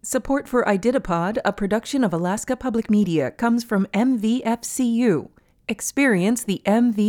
Support for IDITAPOD, a production of Alaska Public Media, comes from MVFCU. Experience the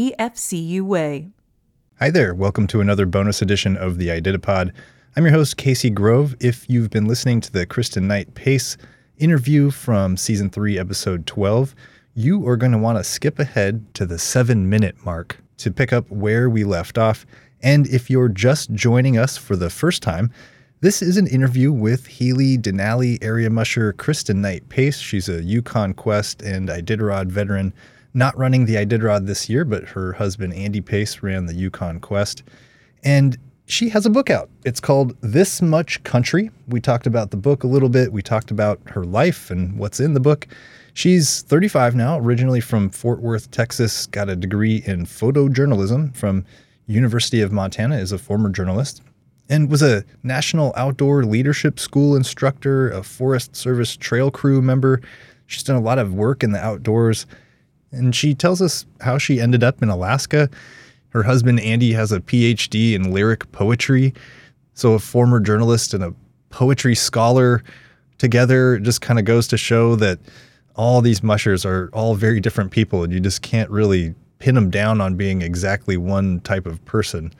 MVFCU way. Hi there. Welcome to another bonus edition of the IDITAPOD. I'm your host, Casey Grove. If you've been listening to the Kristen Knight Pace interview from Season 3, Episode 12, you are going to want to skip ahead to the 7-minute mark to pick up where we left off. And if you're just joining us for the first time, this is an interview with Healy Denali area musher Kristen Knight Pace. She's a Yukon Quest and Iditarod veteran, not running the Iditarod this year, but her husband Andy Pace ran the Yukon Quest. And she has a book out. It's called This Much Country. We talked about the book a little bit. We talked about her life and what's in the book. She's 35 now, originally from Fort Worth, Texas, got a degree in photojournalism from University of Montana as a former journalist, and was a National Outdoor Leadership School instructor, a Forest Service trail crew member. She's done a lot of work in the outdoors, and she tells us how she ended up in Alaska. Her husband, Andy, has a PhD in lyric poetry, so a former journalist and a poetry scholar together. It just kind of goes to show that all these mushers are all very different people, and you just can't really pin them down on being exactly one type of person.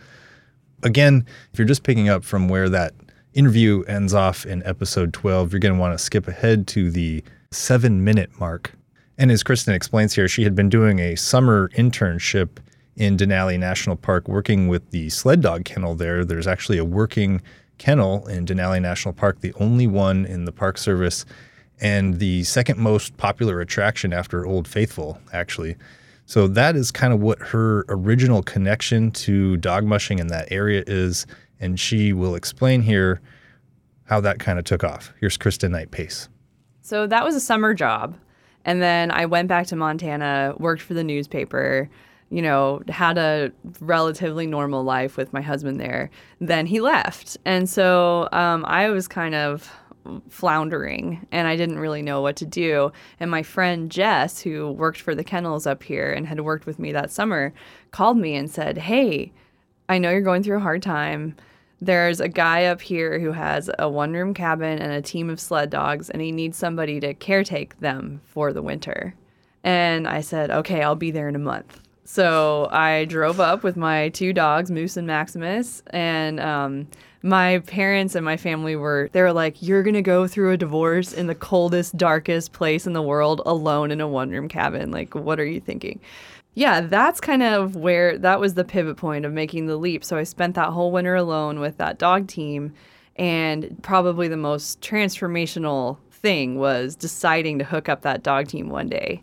Again, if you're just picking up from where that interview ends off in episode 12, you're going to want to skip ahead to the 7-minute mark. And as Kristen explains here, she had been doing a summer internship in Denali National Park working with the sled dog kennel there. There's actually a working kennel in Denali National Park, the only one in the Park Service, and the second most popular attraction after Old Faithful, actually. So that is kind of what her original connection to dog mushing in that area is, and she will explain here how that kind of took off. Here's Kristen Knight Pace. So that was a summer job, and then I went back to Montana, worked for the newspaper, had a relatively normal life with my husband there. Then he left, and so I was kind of floundering, and I didn't really know what to do. And my friend Jess, who worked for the kennels up here and had worked with me that summer, called me and said, "Hey, I know you're going through a hard time. There's a guy up here who has a one-room cabin and a team of sled dogs, and he needs somebody to caretake them for the winter." And I said, "Okay, I'll be there in a month." So I drove up with my two dogs, Moose and Maximus, and my parents and my family they were like, "You're going to go through a divorce in the coldest, darkest place in the world alone in a one-room cabin. Like, what are you thinking?" Yeah, that's kind of that was the pivot point of making the leap. So I spent that whole winter alone with that dog team, and probably the most transformational thing was deciding to hook up that dog team one day.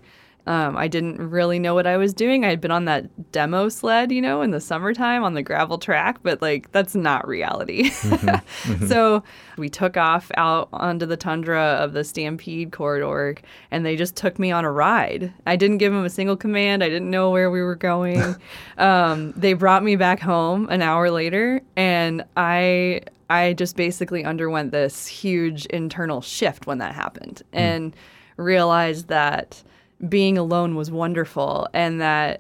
I didn't really know what I was doing. I had been on that demo sled, in the summertime on the gravel track, but that's not reality. Mm-hmm. Mm-hmm. So we took off out onto the tundra of the Stampede corridor, and they just took me on a ride. I didn't give them a single command. I didn't know where we were going. They brought me back home an hour later, and I just basically underwent this huge internal shift when that happened, and realized that being alone was wonderful, and that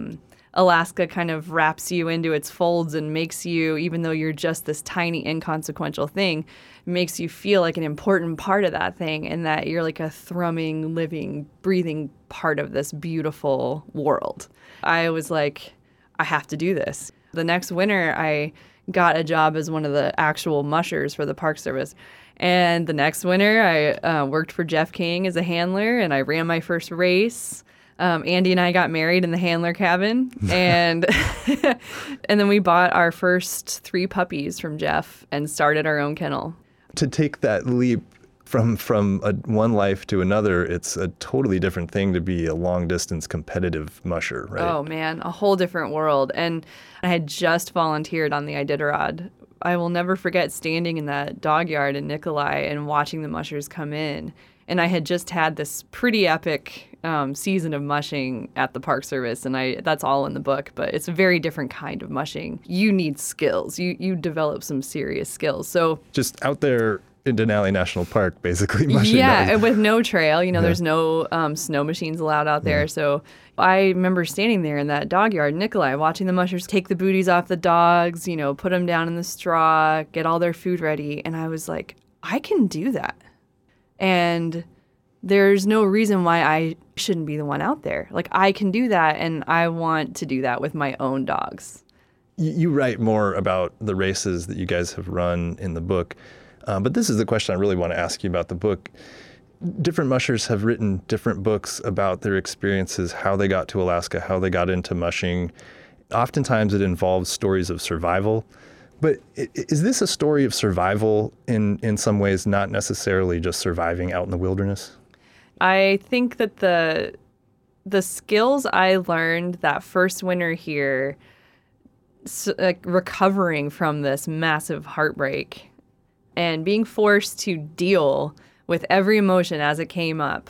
Alaska kind of wraps you into its folds and makes you, even though you're just this tiny inconsequential thing, makes you feel like an important part of that thing, and that you're like a thrumming, living, breathing part of this beautiful world. I was like, I have to do this. The next winter, I got a job as one of the actual mushers for the Park Service. And the next winter, I worked for Jeff King as a handler, and I ran my first race. Andy and I got married in the handler cabin, and and then we bought our first 3 puppies from Jeff and started our own kennel. To take that leap from one life to another, it's a totally different thing to be a long-distance competitive musher, right? Oh, man, a whole different world. And I had just volunteered on the Iditarod. I will never forget standing in that dog yard in Nikolai and watching the mushers come in. And I had just had this pretty epic season of mushing at the Park Service, and that's all in the book, but it's a very different kind of mushing. You need skills. You develop some serious skills. So just out there in Denali National Park, basically mushing. Yeah, with no trail. There's no snow machines allowed out there. Yeah. So I remember standing there in that dog yard, Nikolai, watching the mushers take the booties off the dogs, put them down in the straw, get all their food ready. And I was like, I can do that. And there's no reason why I shouldn't be the one out there. Like, I can do that, and I want to do that with my own dogs. You write more about the races that you guys have run in the book, but this is the question I really want to ask you about the book. Different mushers have written different books about their experiences, how they got to Alaska, how they got into mushing. Oftentimes it involves stories of survival. But is this a story of survival in some ways, not necessarily just surviving out in the wilderness? I think that the skills I learned that first winter here, recovering from this massive heartbreak and being forced to deal with every emotion as it came up,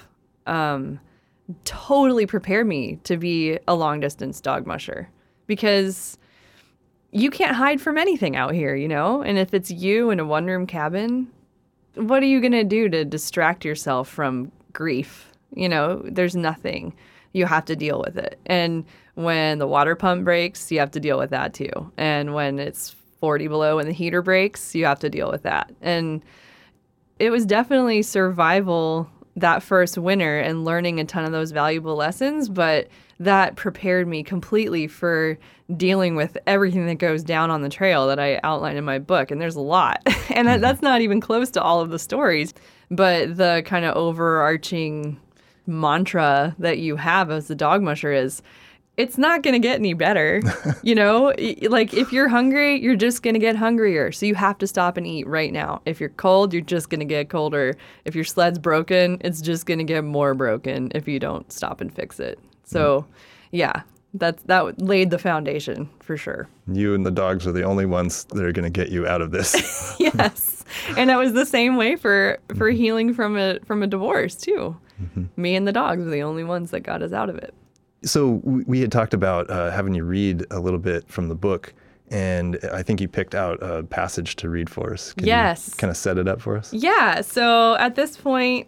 totally prepared me to be a long-distance dog musher. Because you can't hide from anything out here, you know? And if it's you in a one-room cabin, what are you going to do to distract yourself from grief? You know, there's nothing. You have to deal with it. And when the water pump breaks, you have to deal with that too. And when it's 40 below and the heater breaks, you have to deal with that. And it was definitely survival that first winter and learning a ton of those valuable lessons, but that prepared me completely for dealing with everything that goes down on the trail that I outline in my book. And there's a lot. And that's not even close to all of the stories. But the kind of overarching mantra that you have as a dog musher is, it's not going to get any better. You know, like if you're hungry, you're just going to get hungrier. So you have to stop and eat right now. If you're cold, you're just going to get colder. If your sled's broken, it's just going to get more broken if you don't stop and fix it. So, yeah, that laid the foundation for sure. You and the dogs are the only ones that are going to get you out of this. Yes. And that was the same way for healing from a divorce, too. Mm-hmm. Me and the dogs were the only ones that got us out of it. So we had talked about having you read a little bit from the book, and I think you picked out a passage to read for us. Can you kind of set it up for us? Yeah. So at this point,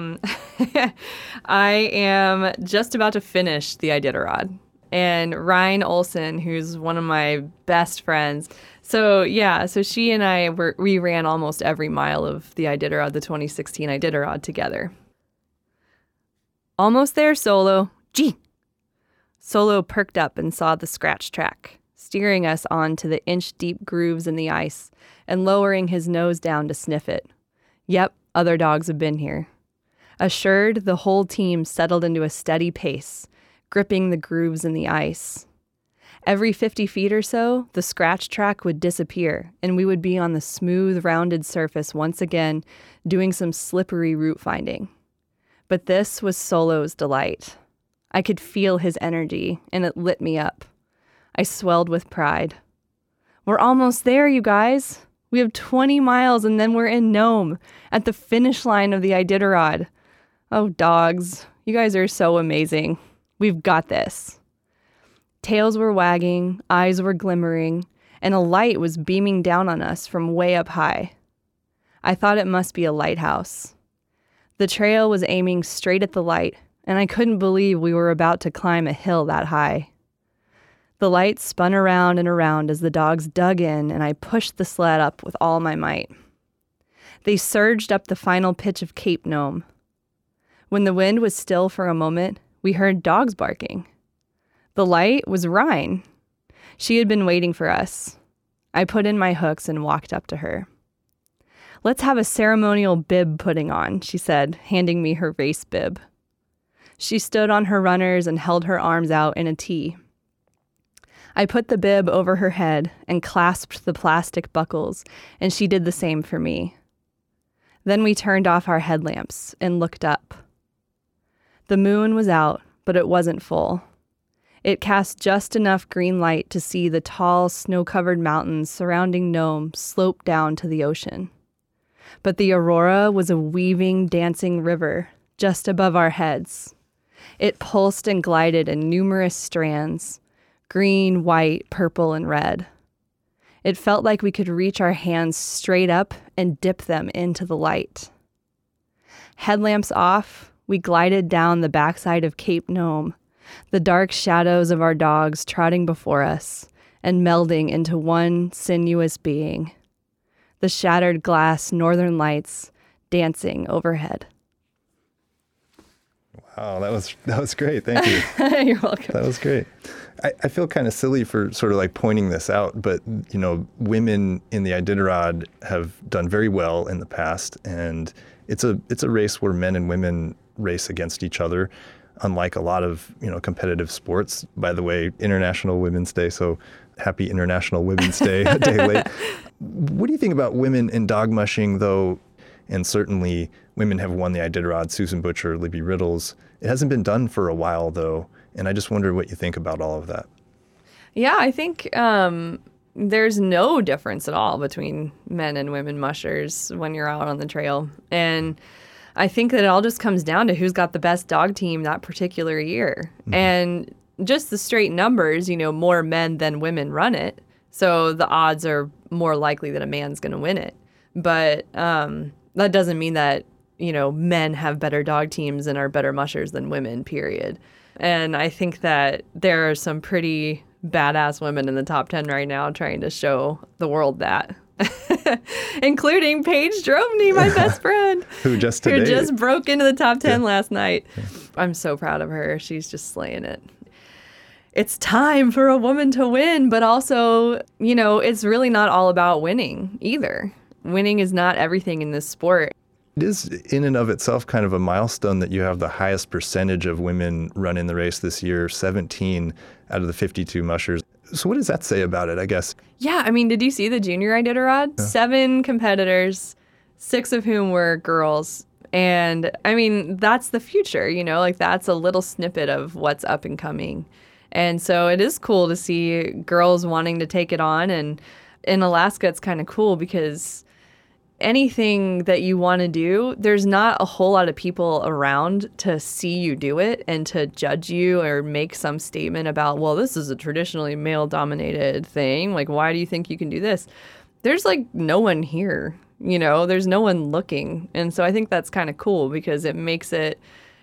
I am just about to finish the Iditarod. And Ryan Olson, who's one of my best friends, so she and I, we ran almost every mile of the Iditarod, the 2016 Iditarod together. Almost there, Solo. Gee! Solo perked up and saw the scratch track, steering us onto the inch-deep grooves in the ice and lowering his nose down to sniff it. Yep, other dogs have been here. Assured, the whole team settled into a steady pace, gripping the grooves in the ice. Every 50 feet or so, the scratch track would disappear, and we would be on the smooth, rounded surface once again, doing some slippery route finding. But this was Solo's delight. I could feel his energy, and it lit me up. I swelled with pride. We're almost there, you guys. We have 20 miles, and then we're in Nome, at the finish line of the Iditarod. Oh, dogs, you guys are so amazing. We've got this. Tails were wagging, eyes were glimmering, and a light was beaming down on us from way up high. I thought it must be a lighthouse. The trail was aiming straight at the light, and I couldn't believe we were about to climb a hill that high. The light spun around and around as the dogs dug in, and I pushed the sled up with all my might. They surged up the final pitch of Cape Nome. When the wind was still for a moment, we heard dogs barking. The light was Rhine. She had been waiting for us. I put in my hooks and walked up to her. "Let's have a ceremonial bib putting on," she said, handing me her race bib. She stood on her runners and held her arms out in a T. I put the bib over her head and clasped the plastic buckles, and she did the same for me. Then we turned off our headlamps and looked up. The moon was out, but it wasn't full. It cast just enough green light to see the tall, snow-covered mountains surrounding Nome slope down to the ocean. But the aurora was a weaving, dancing river just above our heads. It pulsed and glided in numerous strands, green, white, purple, and red. It felt like we could reach our hands straight up and dip them into the light. Headlamps off, we glided down the backside of Cape Nome, the dark shadows of our dogs trotting before us and melding into one sinuous being. The shattered glass northern lights dancing overhead. Wow, that was great. Thank you. You're welcome. That was great. I feel kind of silly for sort of like pointing this out, but women in the Iditarod have done very well in the past, and it's a race where men and women race against each other, unlike a lot of competitive sports. By the way, International Women's Day, so happy International Women's Day a day late. What do you think about women in dog mushing, though? And certainly women have won the Iditarod, Susan Butcher, Libby Riddles. It hasn't been done for a while, though, and I just wonder what you think about all of that. Yeah, I think there's no difference at all between men and women mushers when you're out on the trail. And I think that it all just comes down to who's got the best dog team that particular year. Mm-hmm. And just the straight numbers, more men than women run it. So the odds are more likely that a man's going to win it. But that doesn't mean that, men have better dog teams and are better mushers than women, period. And I think that there are some pretty badass women in the top 10 right now trying to show the world that. Including Paige Drovny, my best friend. Who just broke into the top 10 last night. Yeah. I'm so proud of her. She's just slaying it. It's time for a woman to win, but also, it's really not all about winning either. Winning is not everything in this sport. It is in and of itself kind of a milestone that you have the highest percentage of women run in the race this year, 17 out of the 52 mushers. So what does that say about it, I guess? Yeah, did you see the junior Iditarod? Yeah. 7 competitors, 6 of whom were girls. And that's the future, that's a little snippet of what's up and coming. And so it is cool to see girls wanting to take it on. And in Alaska, it's kind of cool because anything that you want to do, there's not a whole lot of people around to see you do it and to judge you or make some statement about, well, this is a traditionally male-dominated thing. Like, why do you think you can do this? There's no one here, there's no one looking. And so I think that's kind of cool because it makes it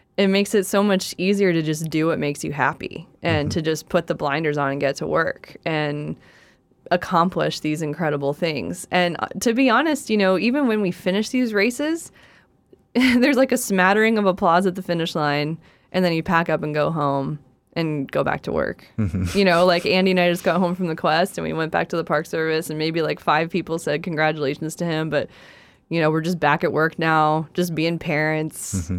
so much easier to just do what makes you happy and to just put the blinders on and get to work and accomplish these incredible things. And to be honest, even when we finish these races, there's a smattering of applause at the finish line, and then you pack up and go home and go back to work. Mm-hmm. Andy and I just got home from the Quest and we went back to the Park Service and maybe 5 people said congratulations to him, but we're just back at work now, just being parents.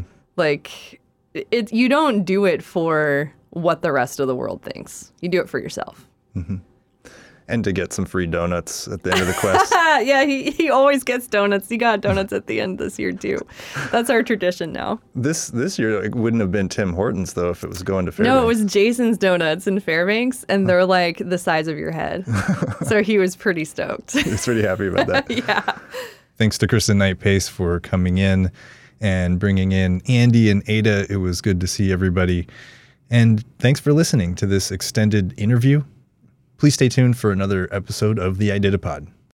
Mm-hmm. You don't do it for what the rest of the world thinks. You do it for yourself. Mm-hmm. And to get some free donuts at the end of the Quest. Yeah, he always gets donuts. He got donuts at the end this year, too. That's our tradition now. This year, it wouldn't have been Tim Hortons, though, if it was going to Fairbanks. No, it was Jason's Donuts in Fairbanks, and they're the size of your head. So he was pretty stoked. He was pretty happy about that. Yeah. Thanks to Kristen Knight-Pace for coming in and bringing in Andy and Ada. It was good to see everybody. And thanks for listening to this extended interview. Please stay tuned for another episode of the Iditapod.